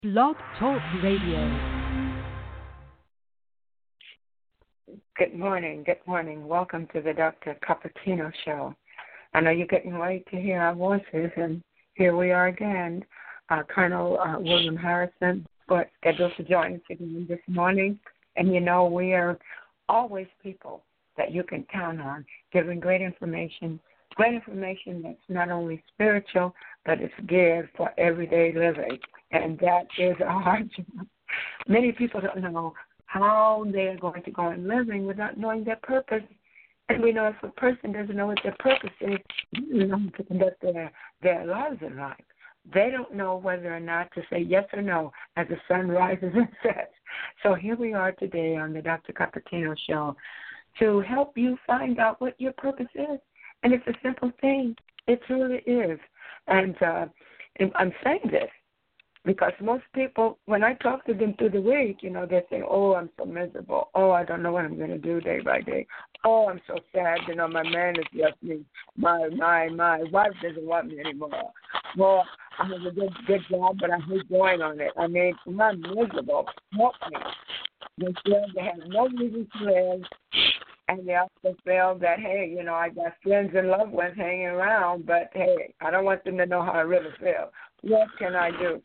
Blog Talk Radio. Good morning. Good morning. Welcome to the Dr. Cappuccino Show. I know you're getting ready to hear our voices, and here we are again. Colonel William Harrison, scheduled to join us again this morning. And you know, we are always people that you can count on, giving great information that's not only spiritual, but it's geared for everyday living. And that is our job. Many people don't know how they are going to go on living without knowing their purpose. And we know if a person doesn't know what their purpose is, they don't know how to conduct their lives in life. They don't know whether or not to say yes or no as the sun rises and sets. So here we are today on the Dr. Cappuccino Show to help you find out what your purpose is. And it's a simple thing. It truly is. And I'm saying this because most people, when I talk to them through the week, you know, they say, oh, I'm so miserable. Oh, I don't know what I'm going to do day by day. Oh, I'm so sad. You know, my man has left me. My wife doesn't want me anymore. Well, I have a good job, but I hate going on it. I mean, I'm miserable. Help me. They feel they have no reason to live, and they also feel that, hey, you know, I got friends and loved ones hanging around, but, hey, I don't want them to know how I really feel. What can I do?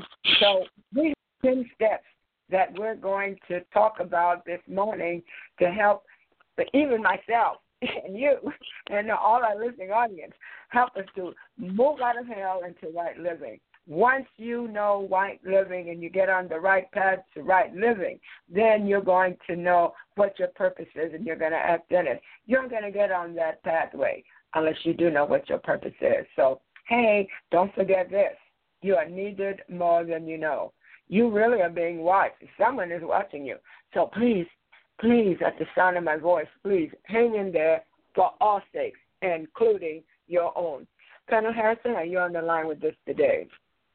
So we have 10 steps that we're going to talk about this morning to help even myself and you and all our listening audience, help us to move out of hell into right living. Once you know right living and you get on the right path to right living, then you're going to know what your purpose is and you're going to act in it. You're going to get on that pathway unless you do know what your purpose is. So, hey, don't forget this. You are needed more than you know. You really are being watched. Someone is watching you. So please, at the sound of my voice, please hang in there for all sakes, including your own. Colonel Harrison, are you on the line with us today?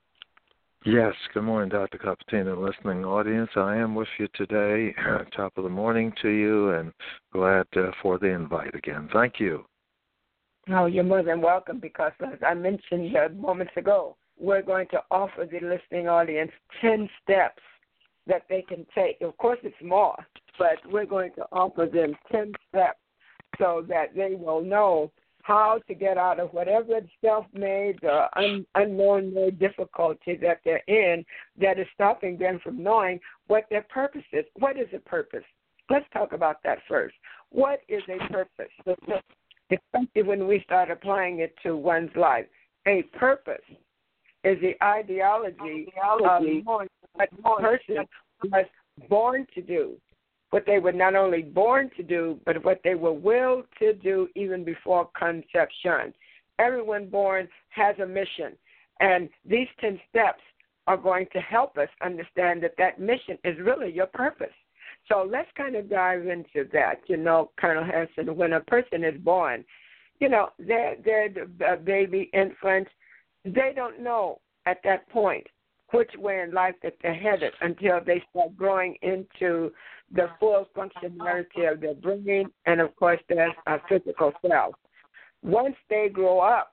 Yes. Good morning, Dr. Cappuccino, listening audience. I am with you today. Top of the morning to you, and glad for the invite again. Thank you. Oh, you're more than welcome because, as I mentioned moments ago, we're going to offer the listening audience 10 steps that they can take. Of course, it's more, but we're going to offer them 10 steps so that they will know how to get out of whatever self-made or unknown difficulty that they're in that is stopping them from knowing what their purpose is. What is a purpose? Let's talk about that first. What is a purpose? Especially when we start applying it to one's life. A purpose is the ideology of what a person was born to do, what they were not only born to do, but what they were willed to do even before conception. Everyone born has a mission, and these 10 steps are going to help us understand that mission is really your purpose. So let's kind of dive into that. You know, Colonel Harrison, when a person is born, you know, they're a baby, infant. They don't know at that point which way in life that they're headed until they start growing into the full functionality of their brain and, of course, their physical self. Once they grow up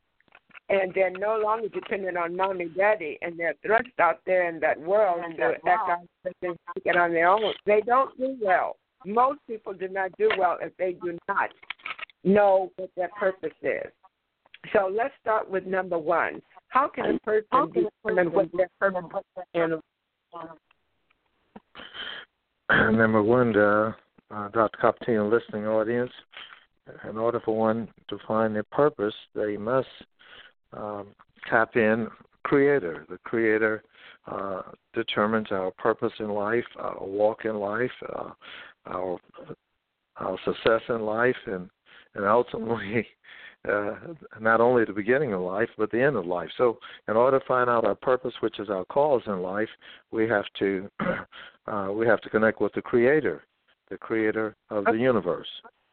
and they're no longer dependent on mommy, daddy, and they're thrust out there in that world and they're get on their own, they don't do well. Most people do not do well if they do not know what their purpose is. So let's start with number one. How can a person determine what their purpose is? Number one, Dr. Cappuccino, listening audience, in order for one to find their purpose, they must tap in Creator. The Creator determines our purpose in life, our walk in life, our success in life, and ultimately not only the beginning of life, but the end of life. So in order to find out our purpose, which is our cause in life, we have to connect with the Creator of the universe.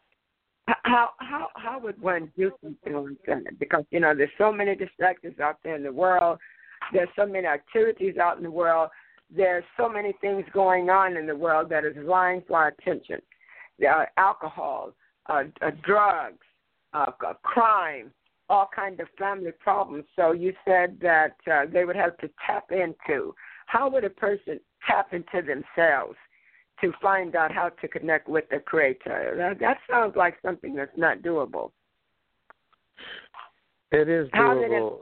How would one do something like that? Because, you know, there's so many distractions out there in the world. There's so many activities out in the world. There's so many things going on in the world that is vying for our attention. There are alcohol, drugs, crime, all kinds of family problems. So you said that they would have to tap into how would a person tap into themselves to find out how to connect with the Creator? That sounds like something that's not doable. It is doable.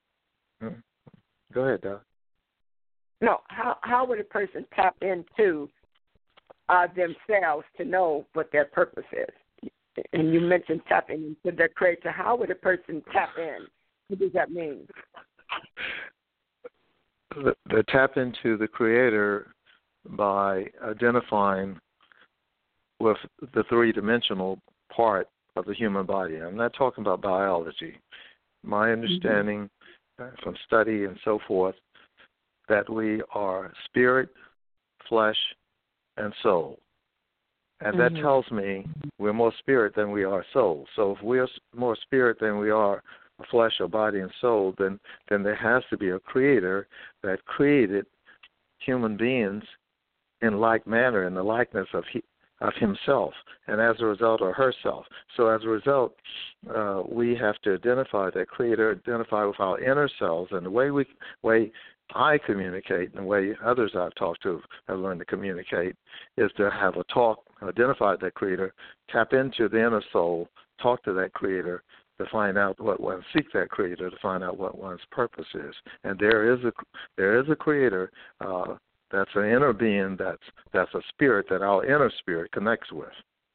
Go ahead, Doc. No, how would a person tap into themselves to know what their purpose is? And you mentioned tapping into their Creator. How would a person tap in? What does that mean? They tap into the Creator by identifying with the three-dimensional part of the human body. I'm not talking about biology. My understanding from study and so forth, that we are spirit, flesh, and soul. And that tells me we're more spirit than we are soul. So if we're more spirit than we are flesh or body and soul, then there has to be a Creator that created human beings in like manner, in the likeness of himself, and as a result, or herself. So as a result, we have to identify that Creator, identify with our inner selves, and the way I communicate and the way others I've talked to have learned to communicate is to have a talk, identify that Creator, tap into the inner soul, talk to that Creator to find out what one, seek that Creator to find out what one's purpose is. And there is a Creator that's an inner being, that's a spirit that our inner spirit connects with.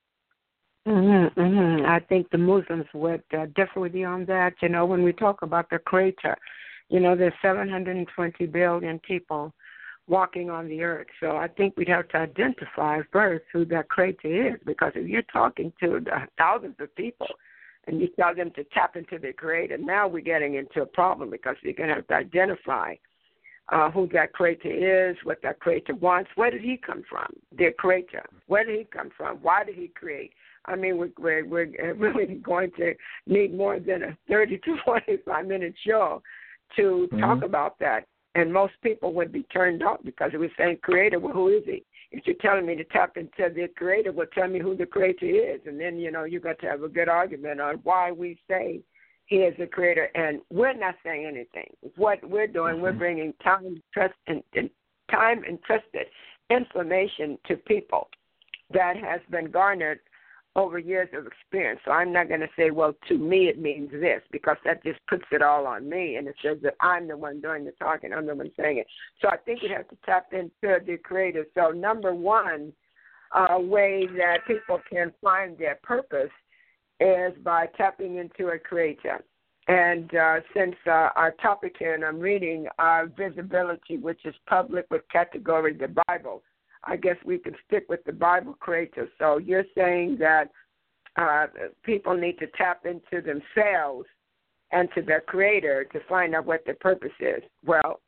I think the Muslims would differ with you on that. You know, when we talk about the Creator, you know, there's 720 billion people walking on the earth. So I think we'd have to identify first who that Creator is, because if you're talking to thousands of people and you tell them to tap into the Creator, now we're getting into a problem, because you're going to have to identify who that Creator is, what that Creator wants. Where did He come from? Their Creator. Where did He come from? Why did He create? I mean, we're really going to need more than a 30 to 45-minute show to talk about that. And most people would be turned off, because we're saying Creator, well, who is He? If you're telling me to tap into the Creator, well, tell me who the Creator is. And then, you know, you got to have a good argument on why we say He is the Creator. And we're not saying anything. What we're doing, we're bringing time, trust, and time and trusted information to people that has been garnered over years of experience. So I'm not going to say, well, to me it means this, because that just puts it all on me, and it says that I'm the one doing the talking, I'm the one saying it. So I think we have to tap into the Creator. So number one way that people can find their purpose is by tapping into a Creator. And since our topic here, and I'm reading Visibility, which is public with category the Bible, I guess we can stick with the Bible Creator. So you're saying that people need to tap into themselves and to their Creator to find out what their purpose is. Well,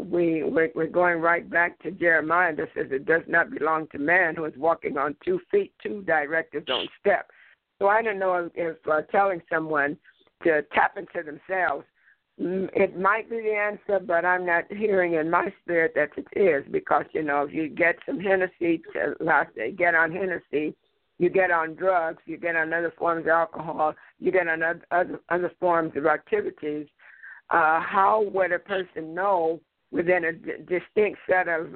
we're going right back to Jeremiah that says it does not belong to man who is walking on 2 feet to direct his own step. So I don't know if telling someone to tap into themselves, it might be the answer, but I'm not hearing in my spirit that it is, because, you know, if you get some Hennessy, get on Hennessy, you get on drugs, you get on other forms of alcohol, you get on other forms of activities, how would a person know within a distinct set of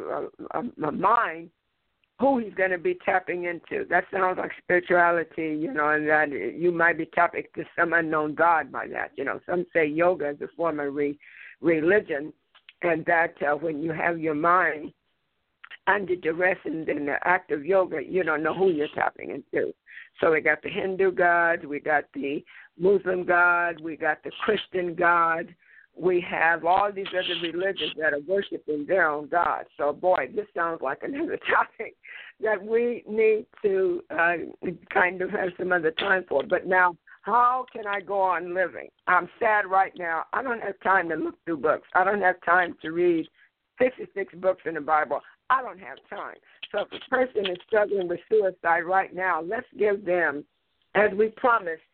mind who he's going to be tapping into? That sounds like spirituality, you know, and that you might be tapping to some unknown God by that. You know, some say yoga is a form of religion, and that when you have your mind under duress in the act of yoga, you don't know who you're tapping into. So we got the Hindu gods, we got the Muslim God, we got the Christian God. We have all these other religions that are worshiping their own God. So, boy, this sounds like another topic that we need to kind of have some other time for. But now, how can I go on living? I'm sad right now. I don't have time to look through books. I don't have time to read 56 books in the Bible. I don't have time. So if a person is struggling with suicide right now, let's give them, as we promised,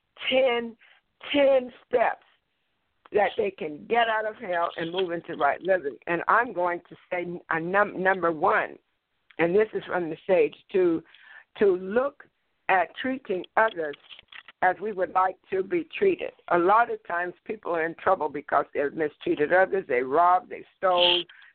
10 steps that they can get out of hell and move into right living. And I'm going to say number one, and this is from the sage, to look at treating others as we would like to be treated. A lot of times people are in trouble because they've mistreated others, they robbed, they stole, they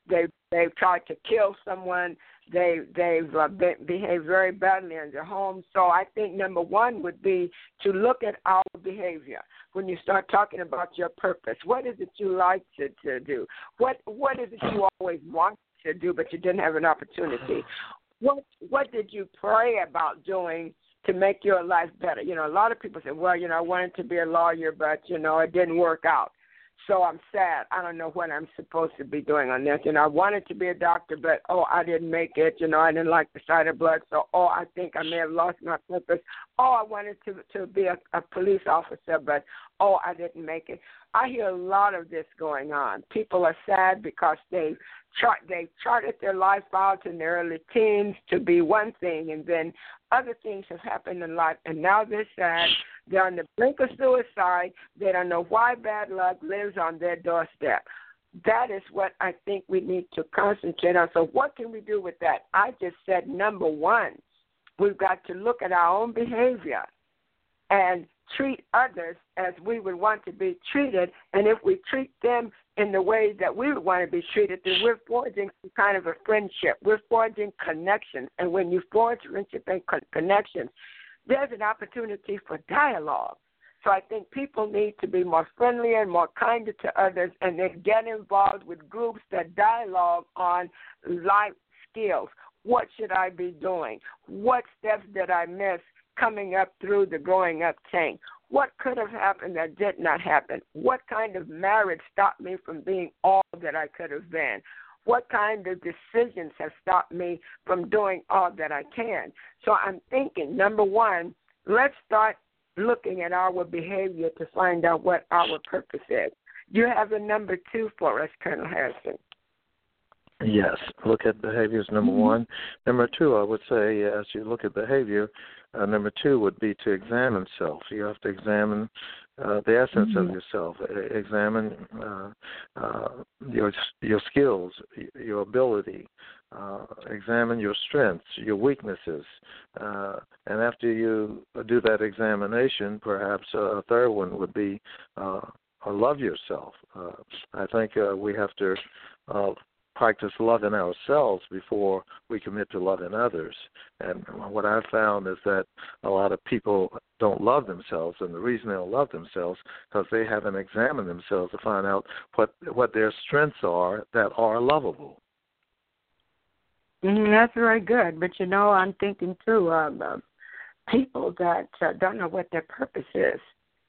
they've tried to kill someone, they've behaved very badly in their home. So I think number one would be to look at our behavior. When you start talking about your purpose, what is it you like to do? What is it you always want to do but you didn't have an opportunity? What did you pray about doing to make your life better? You know, a lot of people say, well, you know, I wanted to be a lawyer, but, you know, it didn't work out. So I'm sad. I don't know what I'm supposed to be doing on this. You know, I wanted to be a doctor, but, I didn't make it. You know, I didn't like the sight of blood. So, I think I may have lost my purpose. I wanted to be a police officer, but, I didn't make it. I hear a lot of this going on. People are sad because they've charted their life out in their early teens to be one thing, and then other things have happened in life, and now they're sad. They're on the brink of suicide. They don't know why bad luck lives on their doorstep. That is what I think we need to concentrate on. So what can we do with that? I just said, number one, we've got to look at our own behavior and treat others as we would want to be treated. And if we treat them in the way that we would want to be treated, then we're forging some kind of a friendship. We're forging connections. And when you forge friendship and connections, there's an opportunity for dialogue. So I think people need to be more friendly and more kinder to others, and then get involved with groups that dialogue on life skills. What should I be doing? What steps did I miss coming up through the growing up chain? What could have happened that did not happen? What kind of marriage stopped me from being all that I could have been? What kind of decisions have stopped me from doing all that I can? So I'm thinking, number one, let's start looking at our behavior to find out what our purpose is. You have a number two for us, Colonel Harrison. Yes, look at behaviors, number one. Number two, I would say, as you look at behavior, number two would be to examine self. You have to examine the essence of yourself. Examine your skills, your ability. Examine your strengths, your weaknesses. And after you do that examination, perhaps a third one would be love yourself. I think we have to practice loving ourselves before we commit to loving others. And what I've found is that a lot of people don't love themselves, and the reason they don't love themselves because they haven't examined themselves to find out what their strengths are that are lovable. That's very good. But, you know, I'm thinking, too, people that don't know what their purpose is.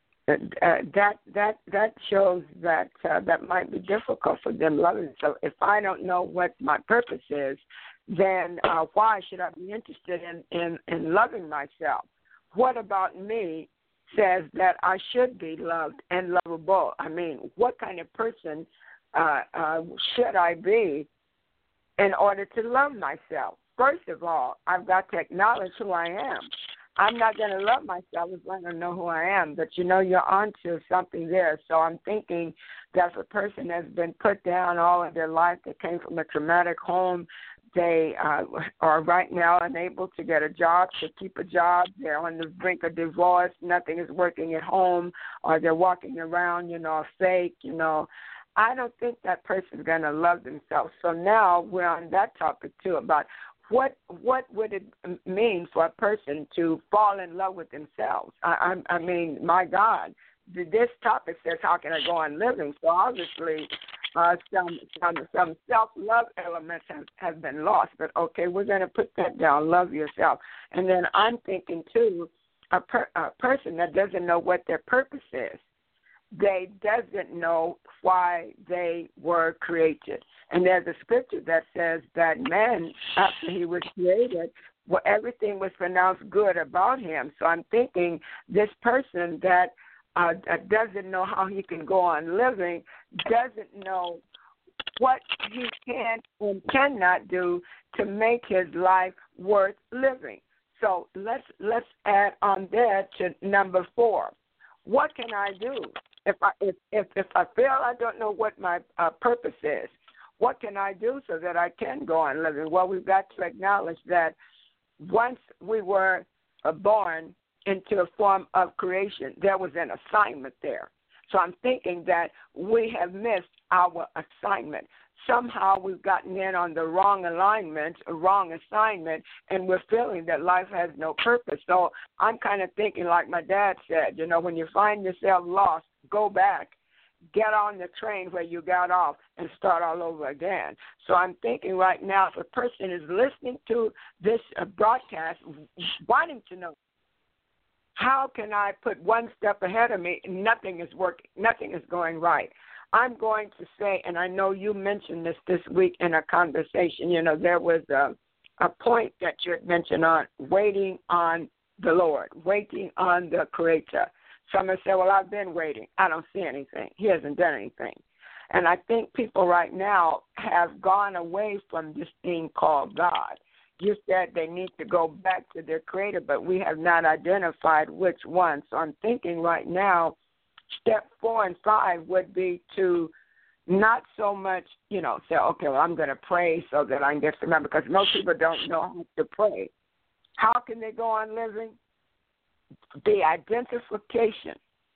That shows that that might be difficult for them loving. So if I don't know what my purpose is, then why should I be interested in loving myself? What about me says that I should be loved and lovable? I mean, what kind of person should I be in order to love myself? First of all, I've got to acknowledge who I am. I'm not going to love myself if I don't know who I am. But, you know, you're onto something there. So I'm thinking that if a person has been put down all of their life, they came from a traumatic home, they are right now unable to get a job, to keep a job. They're on the brink of divorce. Nothing is working at home, or they're walking around, you know, fake, you know. I don't think that person's going to love themselves. So now we're on that topic, too, about what would it mean for a person to fall in love with themselves? I mean, my God, this topic says, how can I go on living? So obviously some self-love elements have been lost. But, okay, we're going to put that down, love yourself. And then I'm thinking, too, a person that doesn't know what their purpose is, they doesn't know why they were created. And there's a scripture that says that man, after he was created, well, everything was pronounced good about him. So I'm thinking this person that doesn't know how he can go on living, doesn't know what he can and cannot do to make his life worth living. So let's add on there to number 4. What can I do? If I feel I don't know what my purpose is, what can I do so that I can go on living? Well, we've got to acknowledge that once we were born into a form of creation, there was an assignment there. So I'm thinking that we have missed our assignment. somehow we've gotten in on the wrong alignment, a wrong assignment, and we're feeling that life has no purpose. So I'm kind of thinking like my dad said, when you find yourself lost, go back, get on the train where you got off, and start all over again. So I'm thinking right now, if a person is listening to this broadcast, wanting to know, how can I put one step ahead of me and nothing is working, nothing is going right? I'm going to say, and I know you mentioned this week in a conversation, there was a point that you had mentioned on waiting on the Lord, waiting on the Creator. Someone said, well, I've been waiting. I don't see anything. He hasn't done anything. And I think people right now have gone away from this thing called God. You said they need to go back to their Creator, but we have not identified which one. So I'm thinking right now, step 4 and 5 would be to not so much, say, okay, well, I'm going to pray so that I can get some, because most people don't know how to pray. How can they go on living? The identification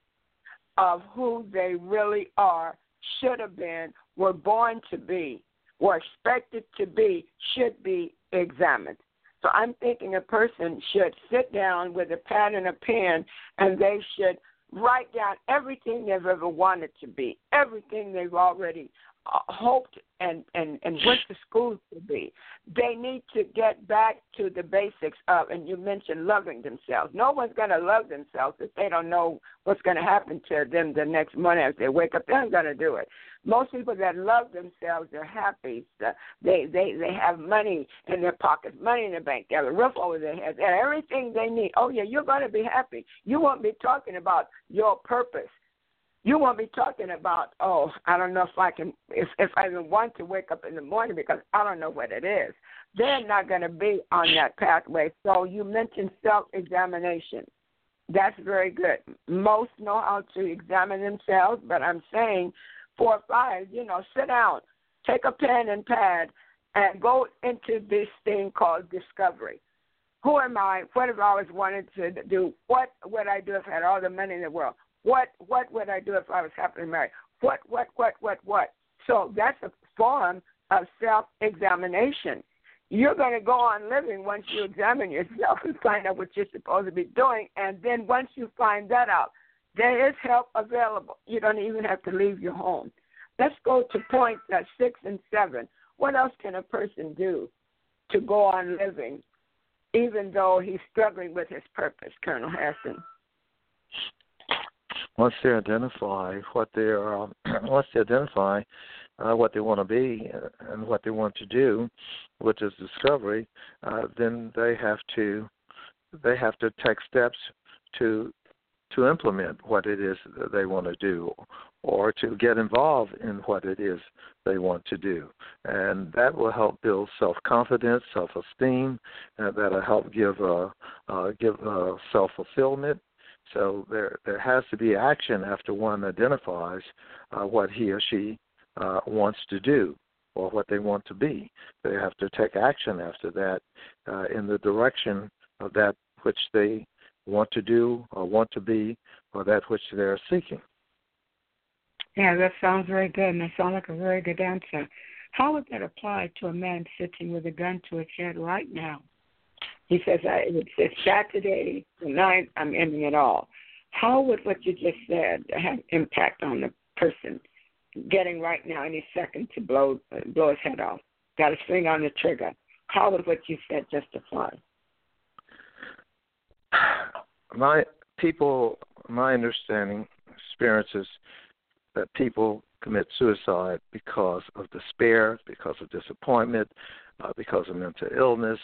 of who they really are, should have been, were born to be, were expected to be, should be examined. So I'm thinking a person should sit down with a pad and a pen, and they should write down everything they've ever wanted to be, everything they've already hoped and went to school to be. They need to get back to the basics of, and you mentioned loving themselves. No one's going to love themselves if they don't know what's going to happen to them the next morning as they wake up. They're not going to do it. Most people that love themselves are happy. They have money in their pockets, money in their bank. They have a roof over their heads, and everything they need. Oh, yeah, you're going to be happy. You won't be talking about your purpose. You won't be talking about, oh, I don't know if I can, if I even want to wake up in the morning because I don't know what it is. They're not going to be on that pathway. So you mentioned self-examination. That's very good. Most know how to examine themselves, but I'm saying 4 or 5, sit down, take a pen and pad, and go into this thing called discovery. Who am I? What have I always wanted to do? What would I do if I had all the money in the world? What would I do if I was happily married? What? So that's a form of self-examination. You're going to go on living once you examine yourself and find out what you're supposed to be doing. And then once you find that out, there is help available. You don't even have to leave your home. Let's go to points 6 and 7. What else can a person do to go on living, even though he's struggling with his purpose, Colonel Hassan? Once they identify what they are, what they want to be and what they want to do, which is discovery, then they have to take steps to implement what it is that they want to do, or to get involved in what it is they want to do, and that will help build self-confidence, self-esteem, and that'll help give self-fulfillment. So there has to be action after one identifies what he or she wants to do or what they want to be. They have to take action after that in the direction of that which they want to do or want to be or that which they're seeking. Yeah, that sounds very good, and that sounds like a very good answer. How would that apply to a man sitting with a gun to his head right now? He says, it's Saturday, tonight, I'm ending it all. How would what you just said have impact on the person getting right now any second to blow his head off? Got his finger on the trigger. How would what you said just apply? My understanding, experiences that people commit suicide because of despair, because of disappointment, because of mental illness,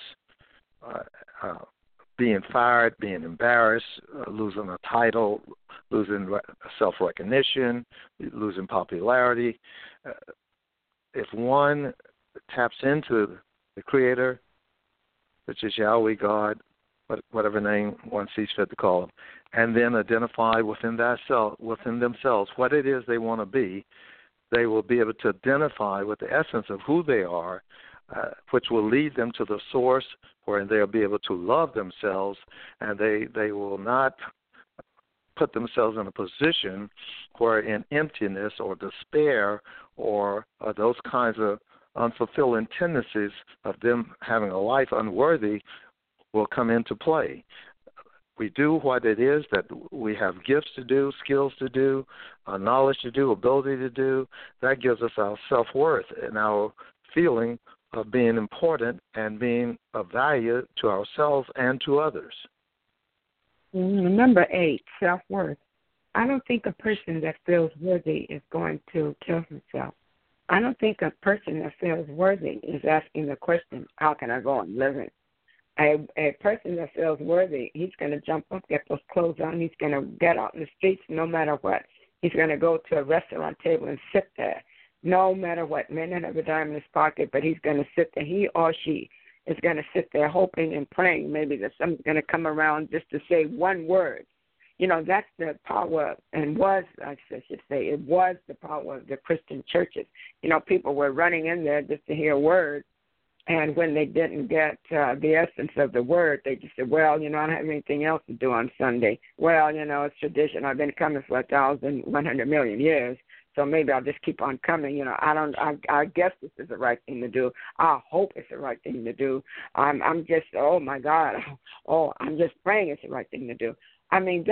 being fired, being embarrassed, losing a title, losing self-recognition, losing popularity. If one taps into the Creator, which is Yahweh God, whatever name one sees fit to call him, and then identify within themselves what it is they want to be, they will be able to identify with the essence of who they are, which will lead them to the source where they'll be able to love themselves, and they will not put themselves in a position where in emptiness or despair or those kinds of unfulfilling tendencies of them having a life unworthy will come into play. We do what it is that we have gifts to do, skills to do, knowledge to do, ability to do. That gives us our self-worth and our feeling of being important and being of value to ourselves and to others. Number 8, self-worth. I don't think a person that feels worthy is going to kill himself. I don't think a person that feels worthy is asking the question, how can I go on living? A person that feels worthy, he's going to jump up, get those clothes on, he's going to get out in the streets no matter what. He's going to go to a restaurant table and sit there no matter what. May not have a dime in his pocket, but he's going to sit there. He or she is going to sit there hoping and praying maybe that someone's going to come around just to say one word. You know, that's the power, and was, I should say, it was the power of the Christian churches. You know, people were running in there just to hear a word, and when they didn't get the essence of the word, they just said, well, you know, I don't have anything else to do on Sunday. Well, you know, it's tradition. I've been coming for 1,100 million years, so maybe I'll just keep on coming. You know, I guess this is the right thing to do. I hope it's the right thing to do. I'm just, oh, my God. Oh, I'm just praying it's the right thing to do. I mean,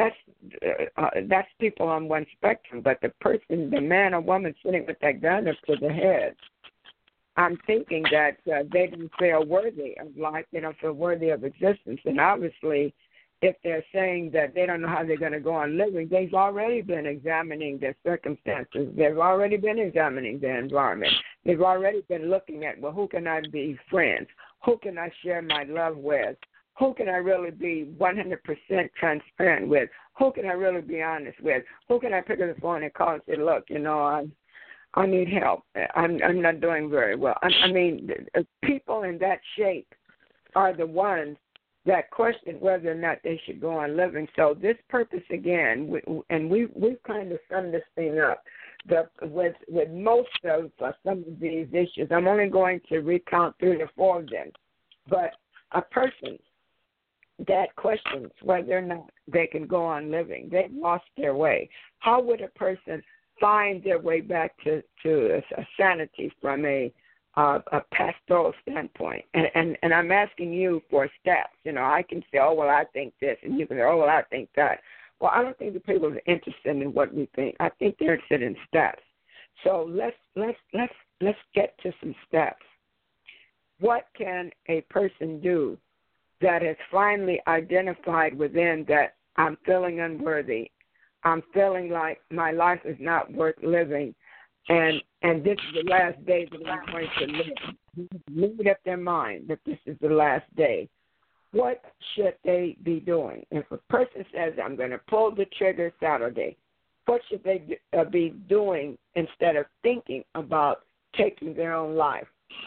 that's people on one spectrum, but the person, the man or woman sitting with that gun up to the head, I'm thinking that they don't feel worthy of life, they don't feel worthy of existence. And obviously, if they're saying that they don't know how they're going to go on living, they've already been examining their circumstances. They've already been examining their environment. They've already been looking at, well, who can I be friends? Who can I share my love with? Who can I really be 100% transparent with? Who can I really be honest with? Who can I pick up the phone and call and say, look, you know, I need help. I'm not doing very well. I mean, people in that shape are the ones that question whether or not they should go on living. So this purpose again, we've kind of summed this thing up. With most of some of these issues, I'm only going to recount 3 or 4 of them. But a person that questions whether or not they can go on living, they've lost their way. How would a person find their way back to a sanity from a pastoral standpoint? And I'm asking you for steps. You know, I can say, oh, well, I think this, and you can say, oh, well, I think that. Well, I don't think the people are interested in what we think. I think they're interested in steps. So let's get to some steps. What can a person do that has finally identified within that I'm feeling unworthy, I'm feeling like my life is not worth living, and this is the last day that I'm going to live? Made up their mind that this is the last day. What should they be doing? If a person says, I'm going to pull the trigger Saturday, what should they be doing instead of thinking about taking their own life?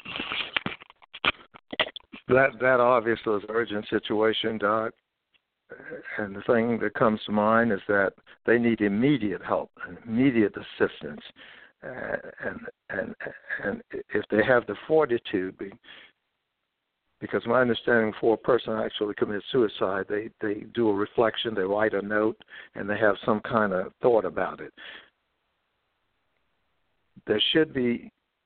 That obviously is an urgent situation, Doc. And the thing that comes to mind is that they need immediate help, immediate assistance. And if they have the fortitude, because my understanding for a person actually commits suicide, they do a reflection, they write a note, and they have some kind of thought about it. There should be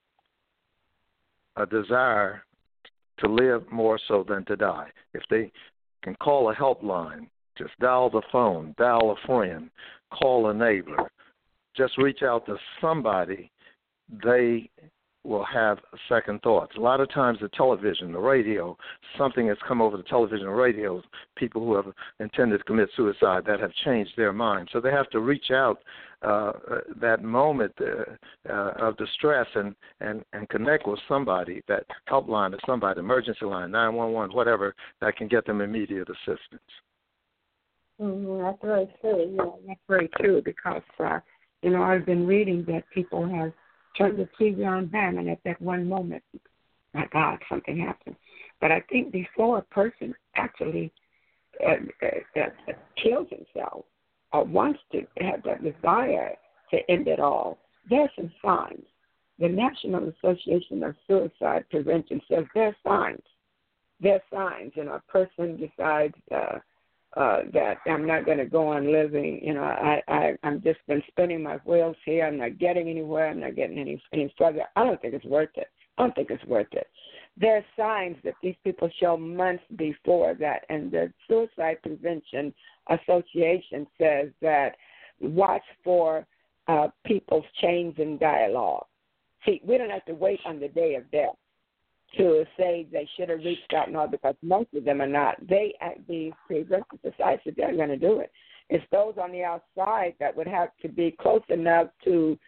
a desire to live more so than to die. If they can call a helpline, just dial the phone, dial a friend, call a neighbor, just reach out to somebody, they will have second thoughts. A lot of times the television, the radio, something has come over the television or radio, people who have intended to commit suicide that have changed their mind. So they have to reach out that moment of distress and connect with somebody, that helpline or somebody, emergency line, 911, whatever, that can get them immediate assistance. Mm-hmm, that's very true. Yeah, that's very true because, I've been reading that people have turned the TV on them, and at that one moment, my God, something happened. But I think before a person actually kills himself or wants to have that desire to end it all, there's some signs. The National Association of Suicide Prevention says there are signs. There are signs. A person decides that I'm not going to go on living. I'm just been spinning my wheels here. I'm not getting anywhere. I'm not getting any further. I don't think it's worth it. There are signs that these people show months before that, and the Suicide Prevention Association says that watch for people's change in dialogue. See, we don't have to wait on the day of death to say they should have reached out and all, because most of them are not. The Prevention Society, they're going to do it. It's those on the outside that would have to be close enough to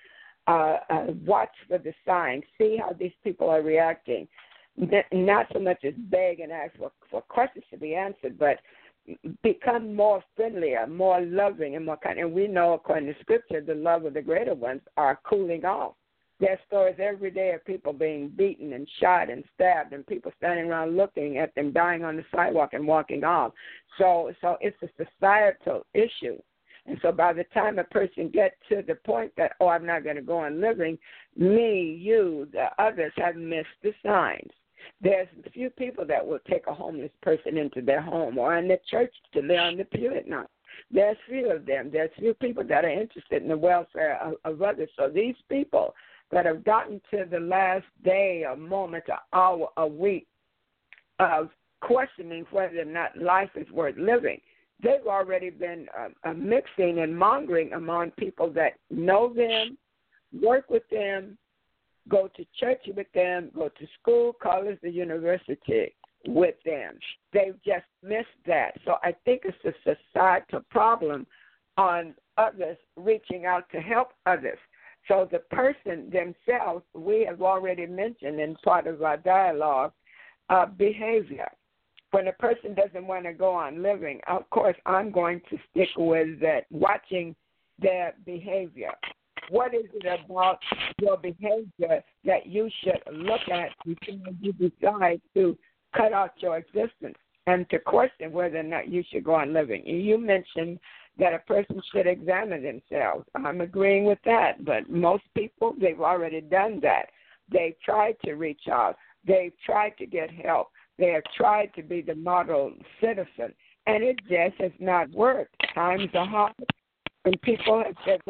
watch for the signs, see how these people are reacting. Not so much as beg and ask for questions to be answered, but become more friendlier, more loving, and more kind. And we know, according to Scripture, the love of the greater ones are cooling off. There are stories every day of people being beaten and shot and stabbed, and people standing around looking at them dying on the sidewalk and walking off. So it's a societal issue. And so by the time a person gets to the point that, I'm not going to go on living, me, you, the others have missed the signs. There's a few people that will take a homeless person into their home or in the church to lay on the pew at night. There's few of them. There's few people that are interested in the welfare of others. So these people that have gotten to the last day, a moment, an hour, a week of questioning whether or not life is worth living, they've already been mixing and mongering among people that know them, work with them, go to church with them, go to school, college, or university with them. They've just missed that. So I think it's a societal problem on others reaching out to help others. So the person themselves, we have already mentioned in part of our dialogue, behavior. When a person doesn't want to go on living, of course, I'm going to stick with that, watching their behavior. What is it about your behavior that you should look at before you decide to cut out your existence and to question whether or not you should go on living? You mentioned that a person should examine themselves. I'm agreeing with that, but most people, they've already done that. They've tried to reach out. They've tried to get help. They have tried to be the model citizen, and it just has not worked. Times are hard. And people have said,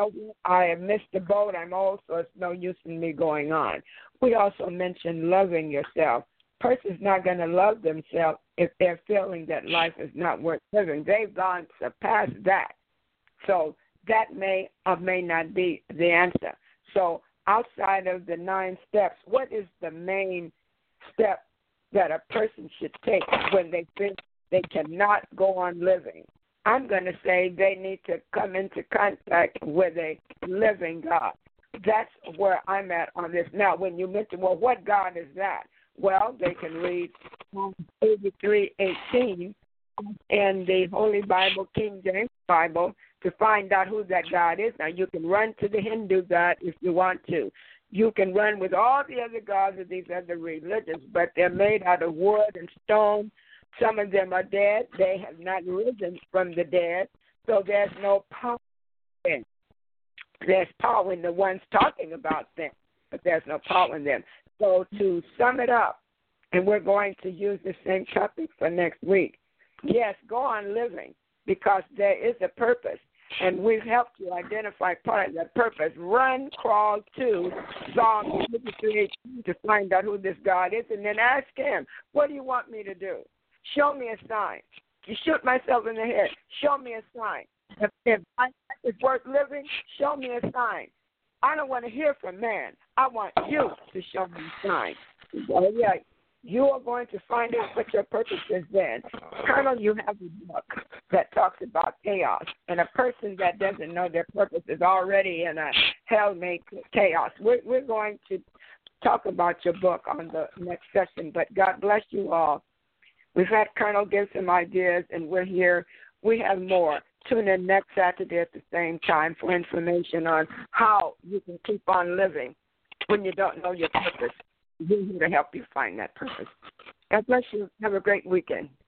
I have missed the boat. I'm old, so it's no use in me going on. We also mentioned loving yourself. Person's not going to love themselves if they're feeling that life is not worth living. They've gone past that. So that may or may not be the answer. So outside of the 9 steps, what is the main step that a person should take when they think they cannot go on living? I'm going to say they need to come into contact with a living God. That's where I'm at on this. Now, when you mention, what God is that? Well, they can read Psalm 83:18 in the Holy Bible, King James Bible, to find out who that God is. Now, you can run to the Hindu God if you want to. You can run with all the other gods of these other religions, but they're made out of wood and stone. Some of them are dead. They have not risen from the dead, so there's no power in them. There's power in the ones talking about them, but there's no power in them. So to sum it up, and we're going to use the same topic for next week, yes, go on living because there is a purpose, and we've helped you identify part of that purpose. Run, crawl to Psalm 53:18 to find out who this God is, and then ask him, what do you want me to do? Show me a sign. You shoot myself in the head. Show me a sign. If life is worth living, show me a sign. I don't want to hear from man. I want you to show me a sign. So, yeah, you are going to find out what your purpose is then. Colonel, you have a book that talks about chaos, and a person that doesn't know their purpose is already in a hell-made chaos. We're going to talk about your book on the next session, but God bless you all. We've had Colonel give some ideas, and we're here. We have more. Tune in next Saturday at the same time for information on how you can keep on living when you don't know your purpose. We're here to help you find that purpose. God bless you. Have a great weekend.